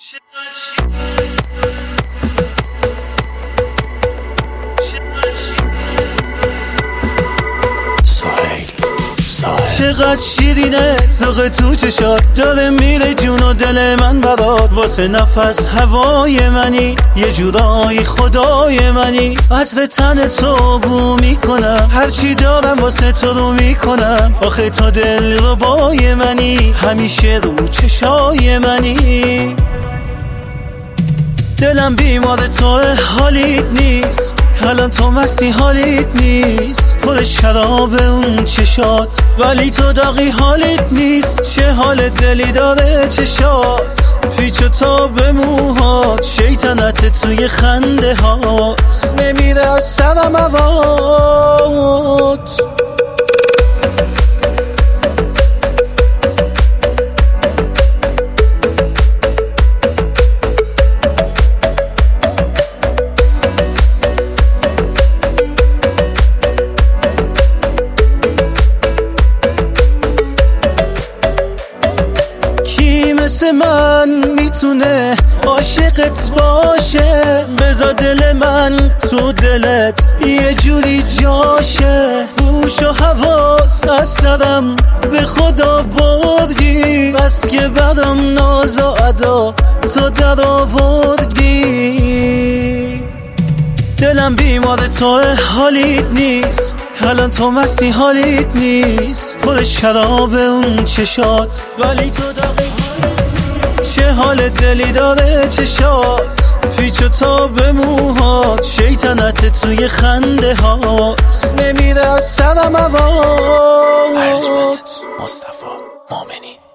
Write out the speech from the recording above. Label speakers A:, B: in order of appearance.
A: چقدر شیرینه ذوق تو چشات، داره میره جون و دل من برات، واسه نفس هوای منی، یه جورایی خدای منی. عطر تن تو بو میکنم، هرچی دارم واسه تو رو میکنم، آخه تا دل رو بای منی، همیشه رو چشای منی. دلم بیمار تو حالیت نیست، الان تو مستی حالیت نیست، پر شراب اون چشات، ولی تو داغی حالیت نیست. چه حال دلی داره چشات، پیچ و تاب موهات، شیطنت توی خنده هات، نمیره از سرم هوات. مثل من میتونه عاشقت باشه، بذار دل من تو دلت یه جوری جاشه. هوش و حواس از سرم به خدا بردی، بس که برام ناز و ادا تو در آوردی. دلم بیمار تو حالیت نیست، الان تو مستی حالیت نیست، پر شراب اون چشات، ولی تو داغی. چه حال دلی داره چشات، پیچ و تاب موهات، شیطنت توی خنده هات، نمیره از سرم هوات.
B: ارجمند مصطفی مومنی.